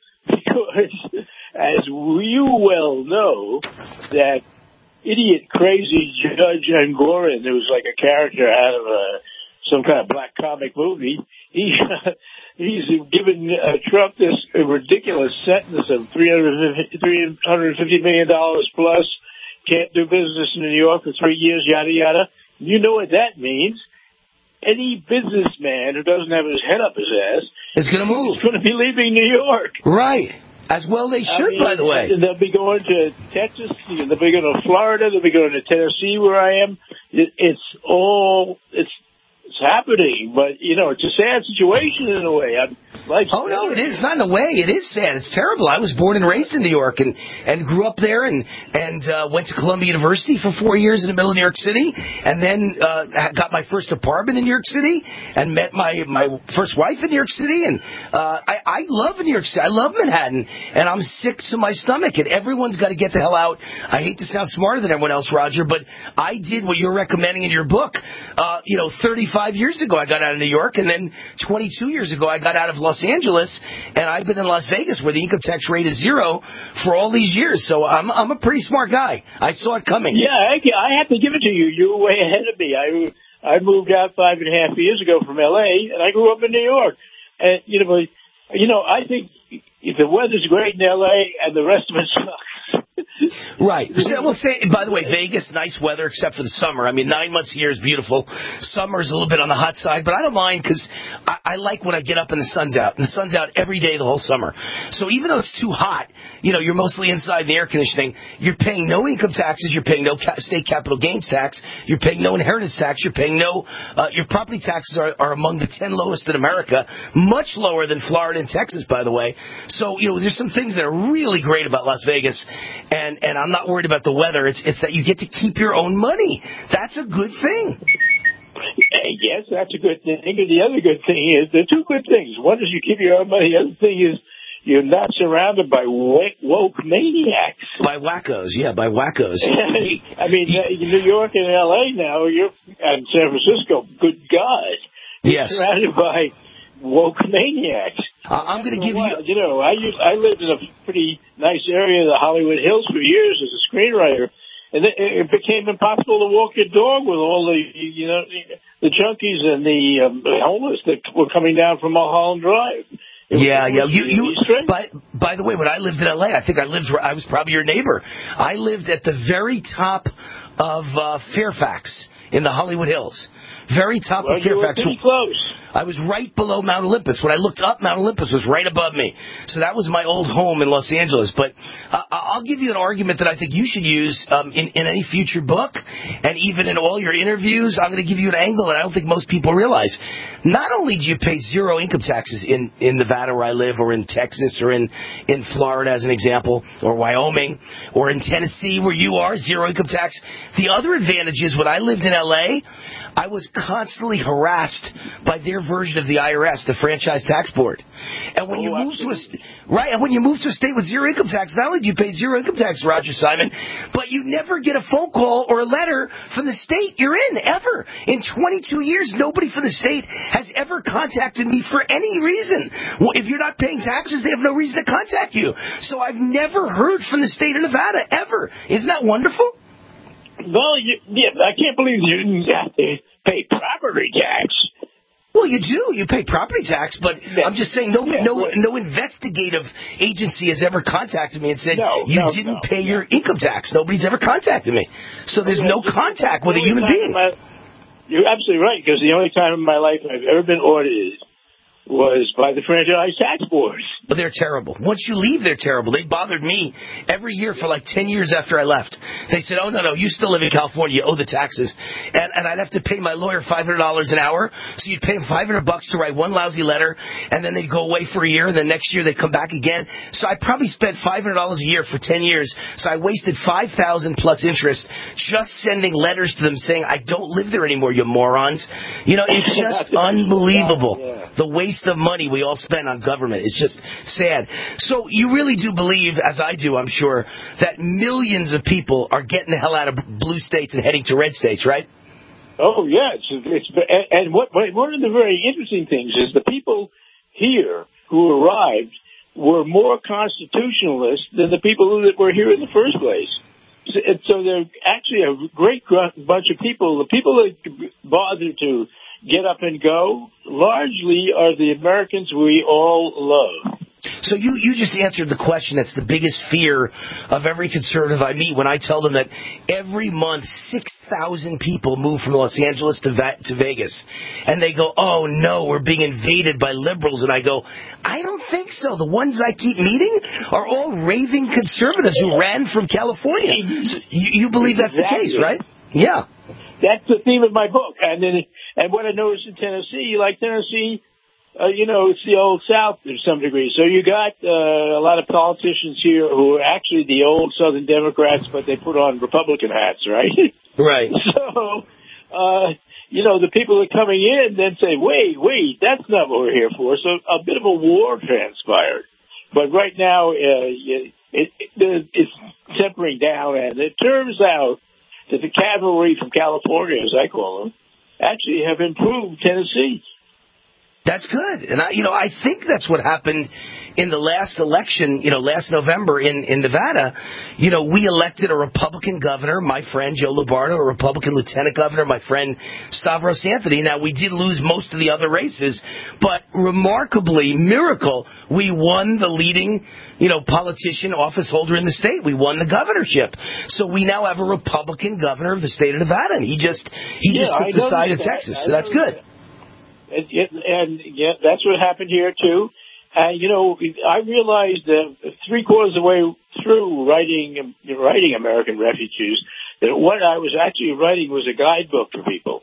Speaker 16: Because, as you well know, that idiot, crazy Judge Engoron, who was like a character out of a, some kind of black comic movie, he uh, he's given uh, Trump this ridiculous sentence of three hundred fifty million dollars plus, can't do business in New York for three years, yada, yada. You know what that means. Any businessman who doesn't have his head up his ass
Speaker 4: is going to move.
Speaker 16: Is going to be leaving New York.
Speaker 4: Right. As well they should, I mean, by the way.
Speaker 16: They'll be going to Texas. They'll be going to Florida. They'll be going to Tennessee, where I am. It, it's all it's it's happening, but you know it's a sad situation in a way. I'm, like,
Speaker 4: oh no, it is. It's not in a way. It is sad. It's terrible. I was born and raised in New York and, and grew up there and and uh, went to Columbia University for four years in the middle of New York City, and then uh, got my first apartment in New York City and met my my first wife in New York City. And uh, I, I love New York City. I love Manhattan, and I'm sick to my stomach. And everyone's got to get the hell out. I hate to sound smarter than everyone else, Roger, but I did what you're recommending in your book. Uh, you know, thirty-five years ago I got out of New York, and then twenty-two years ago I got out of Los Angeles, and I've been in Las Vegas where the income tax rate is zero for all these years. So I'm I'm a pretty smart guy. I saw it coming.
Speaker 16: Yeah, I, I have to give it to you. You were way ahead of me. I I moved out five and a half years ago from L A, and I grew up in New York. And you know, you know, I think the weather's great in L A, and the rest of it sucks.
Speaker 4: Right. We'll say, by the way, Vegas, nice weather except for the summer. I mean, nine months a year is beautiful. Summer's a little bit on the hot side, but I don't mind because I, I like when I get up and the sun's out. And the sun's out every day the whole summer. So even though it's too hot, you know, you're mostly inside the air conditioning, you're paying no income taxes, you're paying no ca- state capital gains tax, you're paying no inheritance tax, you're paying no, uh, your property taxes are, are among the ten lowest in America, much lower than Florida and Texas, by the way. So, you know, there's some things that are really great about Las Vegas, and, and I'm not worried about the weather. It's, it's that you get to keep your own money. That's a good thing.
Speaker 16: Yes, that's a good thing. And the other good thing is, there are two good things. One is you keep your own money. The other thing is you're not surrounded by woke, woke maniacs.
Speaker 4: By wackos, yeah, by wackos.
Speaker 16: I mean, in New York and L A now, you're and San Francisco. Good God, you're
Speaker 4: yes.
Speaker 16: surrounded by woke maniacs.
Speaker 4: Uh, I'm going to give
Speaker 16: while,
Speaker 4: you.
Speaker 16: You know, I used, I lived in a pretty nice area of the Hollywood Hills for years as a screenwriter, and it, it became impossible to walk your dog with all the, you know, the junkies and the um, homeless that were coming down from Mulholland Drive. It
Speaker 4: Yeah,
Speaker 16: was,
Speaker 4: yeah.
Speaker 16: was
Speaker 4: You,
Speaker 16: really
Speaker 4: you.
Speaker 16: strange.
Speaker 4: By, by the way, when I lived in L A, I think I lived where I was probably your neighbor. I lived at the very top of uh, Fairfax in the Hollywood Hills. Very top
Speaker 16: well,
Speaker 4: of Fairfax.
Speaker 16: You were pretty close.
Speaker 4: I was right below Mount Olympus. When I looked up, Mount Olympus was right above me. So that was my old home in Los Angeles. But uh, I'll give you an argument that I think you should use um, in, in any future book, and even in all your interviews. I'm going to give you an angle that I don't think most people realize. Not only do you pay zero income taxes in, in Nevada where I live, or in Texas, or in, in Florida as an example, or Wyoming, or in Tennessee where you are, zero income tax. The other advantage is when I lived in L A, I was constantly harassed by their version of the I R S, the Franchise Tax Board. And when
Speaker 16: oh,
Speaker 4: you move
Speaker 16: absolutely.
Speaker 4: to a st- right, and when you move to a state with zero income tax, not only do you pay zero income tax, Roger Simon, but you never get a phone call or a letter from the state you're in ever. In twenty-two years, nobody from the state has ever contacted me for any reason. Well, if you're not paying taxes, they have no reason to contact you. So I've never heard from the state of Nevada ever. Isn't that wonderful?
Speaker 16: Well, you, yeah, I can't believe you didn't have to pay property tax.
Speaker 4: Well, you do. You pay property tax, but yeah. I'm just saying no
Speaker 16: yeah,
Speaker 4: no,
Speaker 16: right.
Speaker 4: no investigative agency has ever contacted me and said,
Speaker 16: no,
Speaker 4: you
Speaker 16: no,
Speaker 4: didn't
Speaker 16: no,
Speaker 4: pay
Speaker 16: no.
Speaker 4: your income tax. Nobody's ever contacted me. So there's no contact with a human being.
Speaker 16: My, you're absolutely right, because the only time in my life I've ever been audited was by the Franchise Tax Board.
Speaker 4: But they're terrible. Once you leave, they're terrible. They bothered me every year for like ten years after I left. They said, oh, no, no, you still live in California. You owe the taxes. And, and I'd have to pay my lawyer five hundred dollars an hour. So you'd pay them five hundred bucks to write one lousy letter, and then they'd go away for a year, and then next year they'd come back again. So I probably spent five hundred dollars a year for ten years. So I wasted five thousand dollars plus interest just sending letters to them saying, I don't live there anymore, you morons. You know, it's just unbelievable.
Speaker 16: Yeah.
Speaker 4: The waste of money we all spend on government is just sad. So you really do believe, as I do, I'm sure, that millions of people are getting the hell out of blue states and heading to red states, right?
Speaker 16: Oh, yeah. It's, it's, and what, one of the very interesting things is the people here who arrived were more constitutionalist than the people that were here in the first place. So, so they're actually a great bunch of people. The people that bother to get up and go largely are the Americans we all love.
Speaker 4: So you, you just answered the question that's the biggest fear of every conservative I meet when I tell them that every month six thousand people move from Los Angeles to, Va- to Vegas. And they go, oh, no, we're being invaded by liberals. And I go, I don't think so. The ones I keep meeting are all raving conservatives who ran from California. So you, you believe that's
Speaker 16: exactly.
Speaker 4: the case, right? Yeah.
Speaker 16: That's the theme of my book. And then, and what I noticed in Tennessee, like Tennessee, Uh, you know, it's the old South to some degree. So you got uh, a lot of politicians here who are actually the old Southern Democrats, but they put on Republican hats, right?
Speaker 4: Right.
Speaker 16: So, uh, you know, the people that are coming in then say, wait, wait, that's not what we're here for. So a bit of a war transpired. But right now, uh, it, it, it, it's tempering down, and it turns out that the cavalry from California, as I call them, actually have improved Tennessee.
Speaker 4: That's good. And, I, you know, I think that's what happened in the last election, you know, last November in, in Nevada. You know, we elected a Republican governor, my friend Joe Lombardo, a Republican lieutenant governor, my friend Stavros Anthony. Now, we did lose most of the other races, but remarkably, miracle, we won the leading, you know, politician, office holder in the state. We won the governorship. So we now have a Republican governor of the state of Nevada, and he just, he
Speaker 16: yeah,
Speaker 4: just took
Speaker 16: I
Speaker 4: the side of
Speaker 16: that.
Speaker 4: Texas.
Speaker 16: I
Speaker 4: So that's good.
Speaker 16: That. And, and yeah, that's what happened here too. And you know, I realized that three quarters of the way through writing writing American Refugees, that what I was actually writing was a guidebook for people.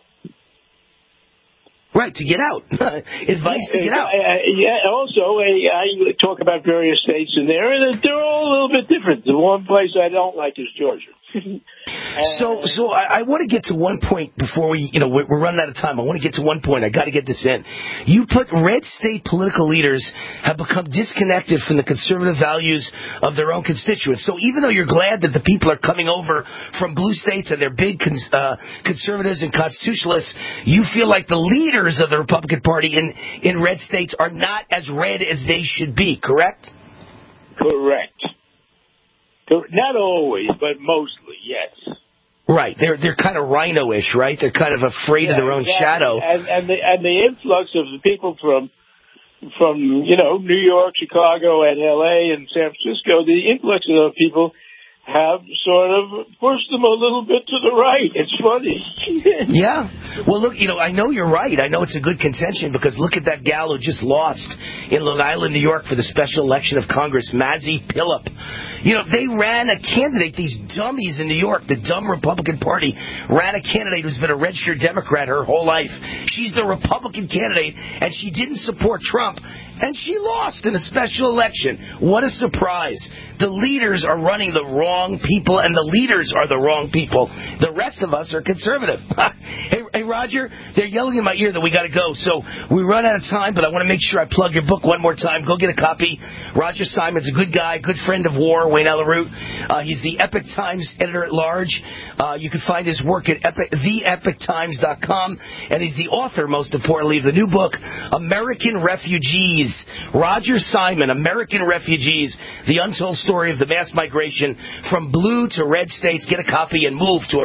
Speaker 4: Right, to get out. Advice to get out.
Speaker 16: Uh, yeah, also, uh, I talk about various states in there, and they're all a little bit different. The one place I don't like is Georgia.
Speaker 4: So, so I, I want to get to one point before we, you know, we're, we're running out of time. I want to get to one point. I got to get this in. You put red state political leaders have become disconnected from the conservative values of their own constituents. So even though you're glad that the people are coming over from blue states and they're big cons, uh, conservatives and constitutionalists, you feel like the leaders of the Republican Party in, in red states are not as red as they should be, correct?
Speaker 16: Correct. Not always, but mostly, yes.
Speaker 4: Right. They're they're kind of rhino-ish, right? They're kind of afraid
Speaker 16: yeah,
Speaker 4: of their own
Speaker 16: exactly.
Speaker 4: shadow.
Speaker 16: And, and the and the influx of the people from from you know New York, Chicago, and L A and San Francisco, the influx of those people have sort of pushed them a little bit to the right. It's funny.
Speaker 4: Yeah. Well, look, you know, I know you're right. I know it's a good contention because look at that gal who just lost in Long Island, New York for the special election of Congress, Mazi Pilip. You know, they ran a candidate, these dummies in New York, the dumb Republican Party, ran a candidate who's been a registered Democrat her whole life. She's the Republican candidate, and she didn't support Trump, and she lost in a special election. What a surprise. The leaders are running the wrong people, and the leaders are the wrong people. The rest of us are conservative. hey, hey, Roger, they're yelling in my ear that we got to go, so we run out of time, but I want to make sure I plug your book one more time. Go get a copy. Roger Simon's a good guy, good friend of war. Wayne Allyn Root. Uh, he's the Epoch Times editor-at-large. Uh, you can find his work at epic, the epoch times dot com, and he's the author, most importantly, of the new book, American Refugees. Roger Simon, American Refugees, the untold story of the mass migration from blue to red states. Get a copy and move to a...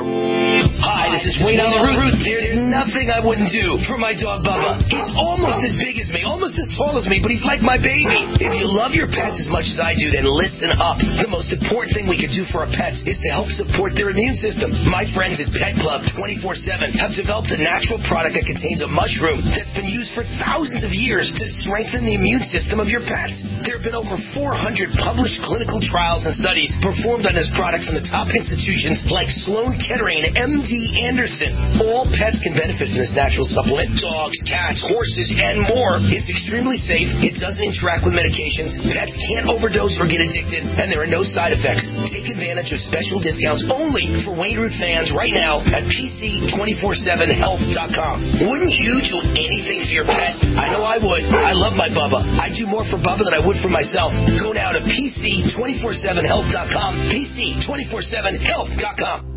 Speaker 4: Hi, this is Wayne Allyn Root. There's nothing I wouldn't do for my dog Bubba. He's almost as big as me, almost as tall as me, but he's like my baby. If you love your pets as much as I do, then listen up. The most important thing we can do for our pets is to help support their immune system. My friends at Pet Club twenty-four seven have developed a natural product that contains a mushroom that's been used for thousands of years to strengthen the immune system of your pets. There have been over four hundred published clinical trials and studies performed on this product from the top institutions like Sloan Kettering and M D Anderson. All pets can benefit from this natural supplement. Dogs, cats, horses, and more. It's extremely safe. It doesn't interact with medications. Pets can't overdose or get addicted, and there are no side effects. Take advantage of special discounts only for Wayne Root fans right now at P C two forty-seven health dot com. Wouldn't you do anything for your pet? I know I would. I love my Bubba. I do more for Bubba than I would for myself. Go now to P C two forty-seven health dot com. P C two forty-seven health dot com.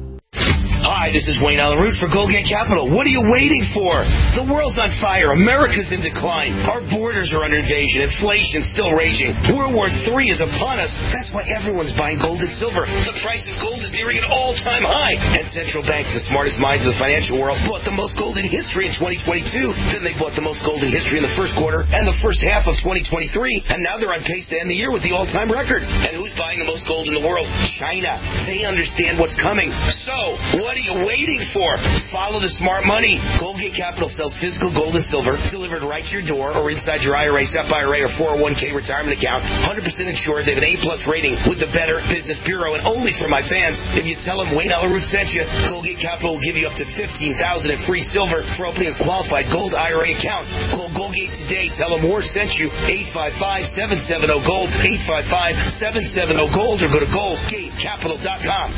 Speaker 4: Hi, this is Wayne Allyn Root for Goldgate Capital. What are you waiting for? The world's on fire. America's in decline. Our borders are under invasion. Inflation's still raging. World War Three is upon us. That's why everyone's buying gold and silver. The price of gold is nearing an all-time high. And central banks, the smartest minds of the financial world, bought the most gold in history in twenty twenty-two. Then they bought the most gold in history in the first quarter and the first half of twenty twenty-three. And now they're on pace to end the year with the all-time record. And who's buying the most gold in the world? China. They understand what's coming. So, what are you waiting for? Follow the smart money. Goldgate Capital sells physical gold and silver delivered right to your door or inside your I R A, S E P I R A, or four oh one k retirement account. one hundred percent insured. They have an A-plus rating with the Better Business Bureau. And only for my fans, if you tell them Wayne Allyn Root sent you, Goldgate Capital will give you up to fifteen thousand dollars in free silver for opening a qualified gold I R A account. Call Goldgate today. Tell them Moore sent you. eight five five, seven seven zero, GOLD. eight five five, seven seven zero, GOLD or go to goldgate capital dot com.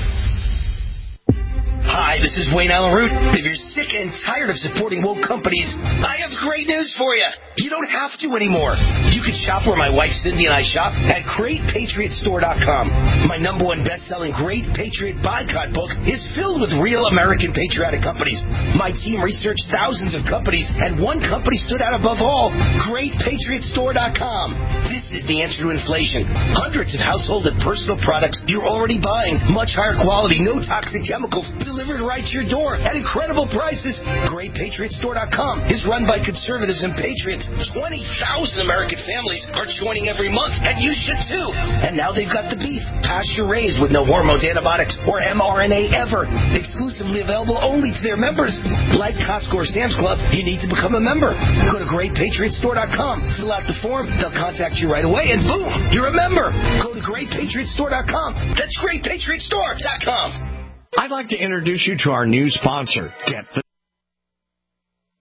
Speaker 4: Hi, this is Wayne Allyn Root. If you're sick and tired of supporting woke companies, I have great news for you. You don't have to anymore. You can shop where my wife Cindy and I shop at great patriot store dot com. My number one best-selling Great Patriot Boycott book is filled with real American patriotic companies. My team researched thousands of companies, and one company stood out above all, great patriot store dot com. This is the answer to inflation. Hundreds of household and personal products you're already buying. Much higher quality, no toxic chemicals, delivered right to your door at incredible prices. great patriot store dot com is run by conservatives and patriots. twenty thousand American families are joining every month, and you should too. And now they've got the beef, pasture-raised with no hormones, antibiotics, or M R N A ever. Exclusively available only to their members. Like Costco or Sam's Club, you need to become a member. Go to great patriot store dot com, fill out the form, they'll contact you right away, and boom, you're a member. Go to great patriot store dot com. That's great patriot store dot com.
Speaker 17: I'd like to introduce you to our new sponsor, Get the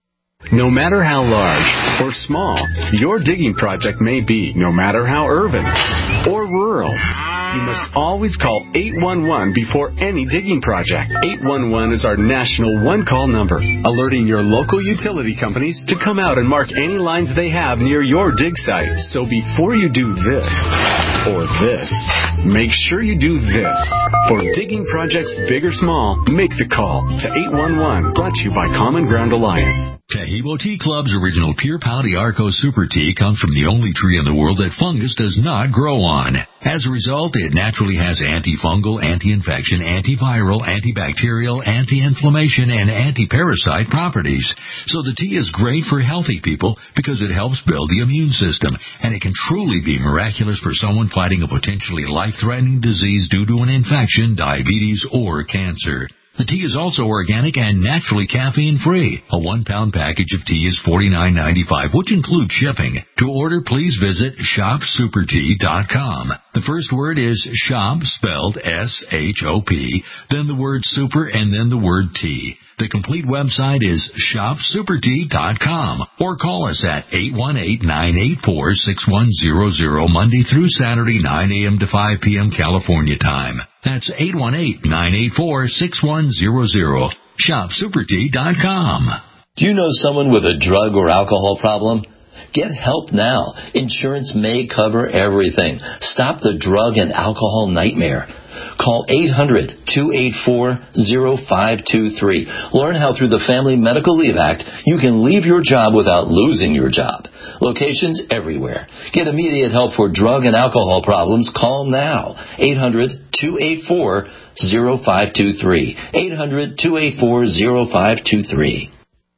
Speaker 17: No matter how large or small your digging project may be, no matter how urban or rural, you must always call eight one one before any digging project. eight one one is our national one-call number, alerting your local utility companies to come out and mark any lines they have near your dig site. So before you do this or this, make sure you do this. For digging projects big or small, make the call to eight one one. Brought to you by Common Ground Alliance.
Speaker 18: Taheebo Tea Club's original Pure Pouty Arco Super Tea comes from the only tree in the world that fungus does not grow on. As a result, it naturally has antifungal, anti-infection, antiviral, antibacterial, anti-inflammation, and anti-parasite properties. So the tea is great for healthy people because it helps build the immune system, and it can truly be miraculous for someone fighting a potentially life-threatening disease due to an infection, diabetes, or cancer. The tea is also organic and naturally caffeine-free. A one-pound package of tea is forty-nine ninety-five, which includes shipping. To order, please visit shop super tea dot com. The first word is shop, spelled S H O P, then the word super, and then the word tea. The complete website is shop super tea dot com, or call us at eight one eight, nine eight four, six one zero zero Monday through Saturday, nine a.m. to five p.m. California time. That's eight one eight, nine eight four, six one zero zero. shop super tea dot com.
Speaker 19: Do you know someone with a drug or alcohol problem? Get help now. Insurance may cover everything. Stop the drug and alcohol nightmare. Call eight hundred, two eight four, zero five two three. Learn how through the Family Medical Leave Act you can leave your job without losing your job. Locations everywhere. Get immediate help for drug and alcohol problems. Call now. eight hundred, two eight four, zero five two three. eight hundred, two eight four, zero five two three.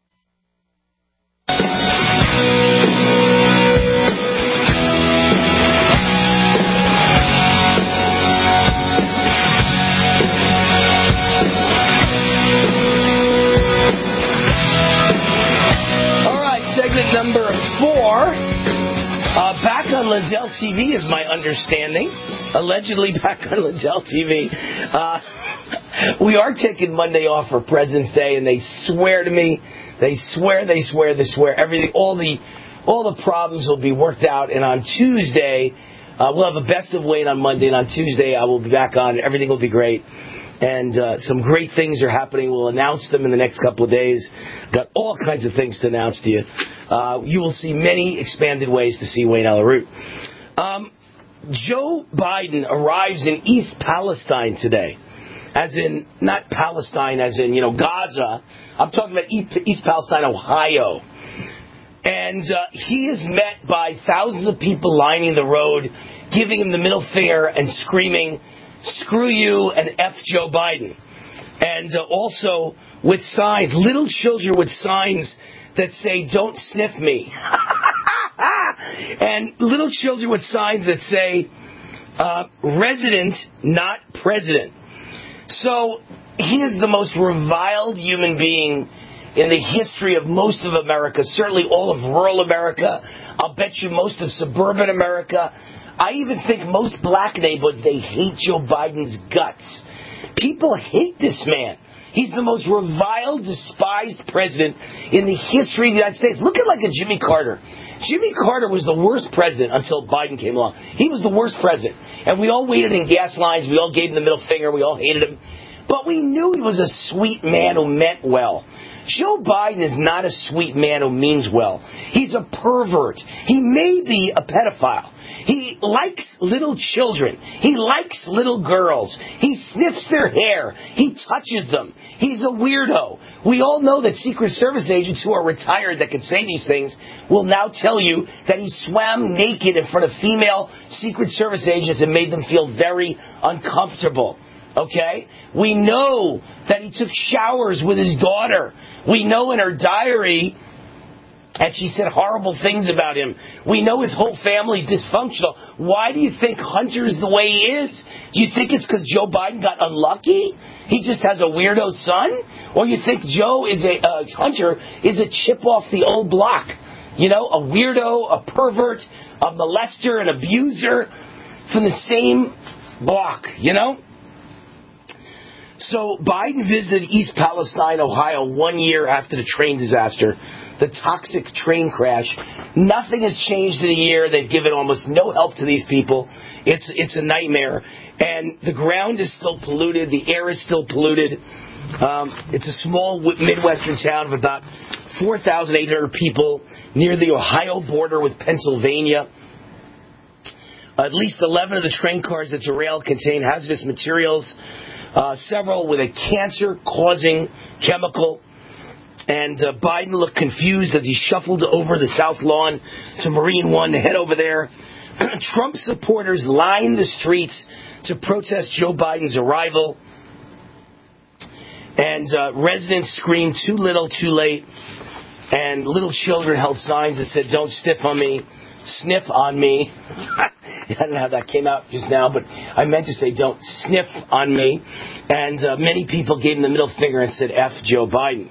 Speaker 4: Number four, uh, back on Lindell T V is my understanding. Allegedly back on Lindell T V. Uh, we are taking Monday off for President's Day, and they swear to me, they swear, they swear, they swear, everything, all the, all the problems will be worked out. And on Tuesday, uh, we'll have a best of Wayne on Monday, and on Tuesday I will be back on. Everything will be great. And uh, some great things are happening. We'll announce them in the next couple of days. Got all kinds of things to announce to you. Uh, you will see many expanded ways to see Wayne Allyn Root. Um, Joe Biden arrives in East Palestine today. As in, not Palestine, as in, you know, Gaza. I'm talking about East Palestine, Ohio. And uh, he is met by thousands of people lining the road, giving him the middle finger and screaming, "Screw you," and F Joe Biden. And uh, also with signs, little children with signs that say, "Don't sniff me." And little children with signs that say, uh, "Resident, not president." So he is the most reviled human being in the history of most of America, certainly all of rural America. I'll bet you most of suburban America. I even think most black neighborhoods, they hate Joe Biden's guts. People hate this man. He's the most reviled, despised president in the history of the United States. Look at like a Jimmy Carter. Jimmy Carter was the worst president until Biden came along. He was the worst president. And we all waited in gas lines. We all gave him the middle finger. We all hated him. But we knew he was a sweet man who meant well. Joe Biden is not a sweet man who means well. He's a pervert. He may be a pedophile. He likes little children. He likes little girls. He sniffs their hair. He touches them. He's a weirdo. We all know that Secret Service agents who are retired that can say these things will now tell you that he swam naked in front of female Secret Service agents and made them feel very uncomfortable. Okay? We know that he took showers with his daughter. We know in her diary that she said horrible things about him. We know his whole family's dysfunctional. Why do you think Hunter's the way he is? Do you think it's because Joe Biden got unlucky? He just has a weirdo son? Or you think Joe is a, uh, Hunter is a chip off the old block? You know, a weirdo, a pervert, a molester, an abuser from the same block, you know? So Biden visited East Palestine, Ohio, one year after the train disaster the toxic train crash. Nothing has changed in a year. They've given almost no help to these people. It's it's a nightmare. And the ground is still polluted. The air is still polluted. Um, it's a small Midwestern town of about four thousand eight hundred people near the Ohio border with Pennsylvania. At least eleven of the train cars that derailed contain hazardous materials, uh, several with a cancer-causing chemical. And uh, Biden looked confused as he shuffled over the South Lawn to Marine One to head over there. Trump supporters lined the streets to protest Joe Biden's arrival. And uh, residents screamed, "Too little, too late." And little children held signs that said, "Don't sniff on me, sniff on me." I don't know how that came out just now, but I meant to say, "Don't sniff on me." And uh, many people gave him the middle finger and said, "F Joe Biden."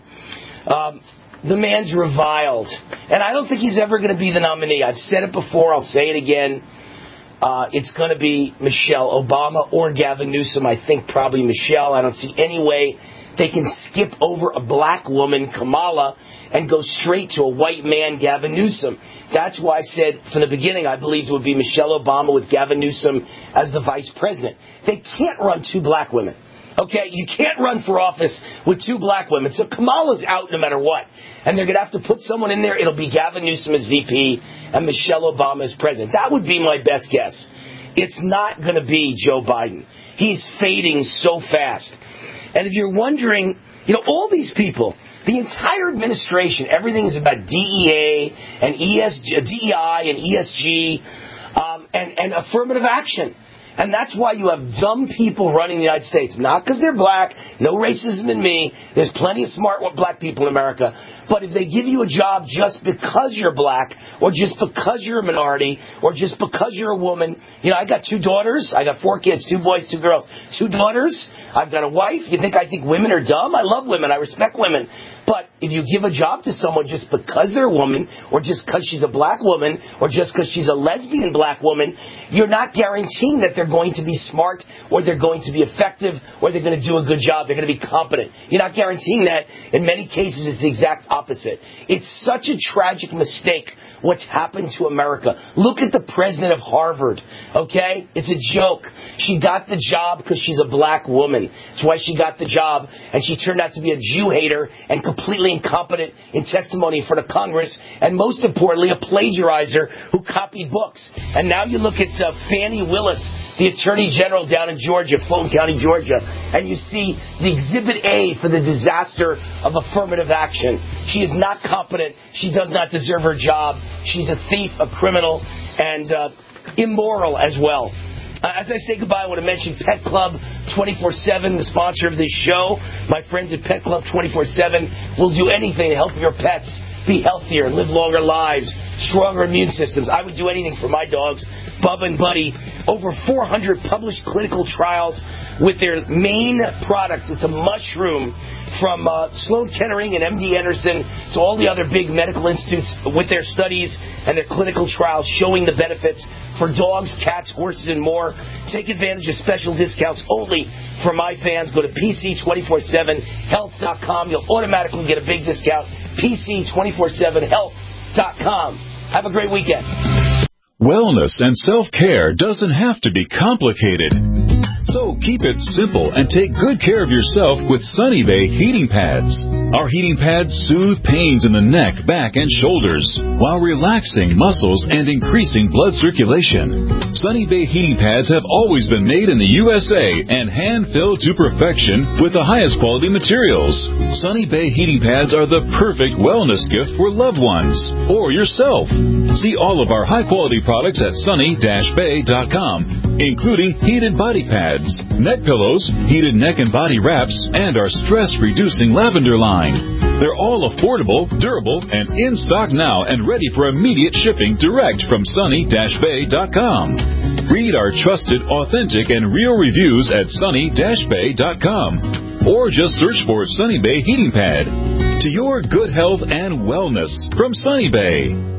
Speaker 4: Um, the man's reviled. And I don't think he's ever going to be the nominee. I've said it before. I'll say it again. Uh, it's going to be Michelle Obama or Gavin Newsom. I think probably Michelle. I don't see any way they can skip over a black woman, Kamala, and go straight to a white man, Gavin Newsom. That's why I said from the beginning I believed it would be Michelle Obama with Gavin Newsom as the vice president. They can't run two black women. Okay, you can't run for office with two black women. So Kamala's out no matter what. And they're going to have to put someone in there. It'll be Gavin Newsom as V P and Michelle Obama as president. That would be my best guess. It's not going to be Joe Biden. He's fading so fast. And if you're wondering, you know, all these people, the entire administration, everything is about D E A and E S G, D E I and E S G um, and, and affirmative action. And that's why you have dumb people running the United States. Not because they're black. No racism in me. There's plenty of smart black people in America. But if they give you a job just because you're black, or just because you're a minority, or just because you're a woman. You know, I got two daughters. I got four kids, two boys, two girls. Two daughters. I've got a wife. You think I think women are dumb? I love women. I respect women. But if you give a job to someone just because they're a woman, or just because she's a black woman, or just because she's a lesbian black woman, you're not guaranteeing that they're going to be smart, or they're going to be effective, or they're going to do a good job. They're going to be competent. You're not guaranteeing that. In many cases, it's the exact opposite. It's such a tragic mistake what's happened to America. Look at the president of Harvard, okay? It's a joke. She got the job because she's a black woman. That's why she got the job, and she turned out to be a Jew hater and completely incompetent in testimony in front of Congress, and most importantly, a plagiarizer who copied books. And now you look at uh, Fannie Willis, the Attorney General down in Georgia, Fulton County, Georgia, and you see the Exhibit A for the disaster of affirmative action. She is not competent. She does not deserve her job. She's a thief, a criminal, and uh, immoral as well. Uh, as I say goodbye, I want to mention Pet Club twenty-four seven, the sponsor of this show. My friends at Pet Club twenty-four seven will do anything to help your pets be healthier, live longer lives, stronger immune systems. I would do anything for my dogs. Bubba and Buddy, over four hundred published clinical trials with their main product. It's a mushroom from uh, Sloan Kettering and M D Anderson to all the other big medical institutes with their studies and their clinical trials showing the benefits for dogs, cats, horses, and more. Take advantage of special discounts only for my fans. Go to P C two four seven health dot com. You'll automatically get a big discount. P C two four seven health dot com. Have a great weekend.
Speaker 6: Wellness and self-care doesn't have to be complicated. So keep it simple and take good care of yourself with Sunny Bay heating pads. Our heating pads soothe pains in the neck, back, and shoulders while relaxing muscles and increasing blood circulation. Sunny Bay heating pads have always been made in the U S A and hand-filled to perfection with the highest quality materials. Sunny Bay heating pads are the perfect wellness gift for loved ones or yourself. See all of our high-quality products at sunny dash bay dot com, including heated body pads, neck pillows, heated neck and body wraps, and our stress-reducing lavender line. They're all affordable, durable, and in stock now and ready for immediate shipping direct from sunny dash bay dot com. Read our trusted, authentic, and real reviews at sunny dash bay dot com or just search for Sunny Bay Heating Pad. To your good health and wellness from Sunny Bay.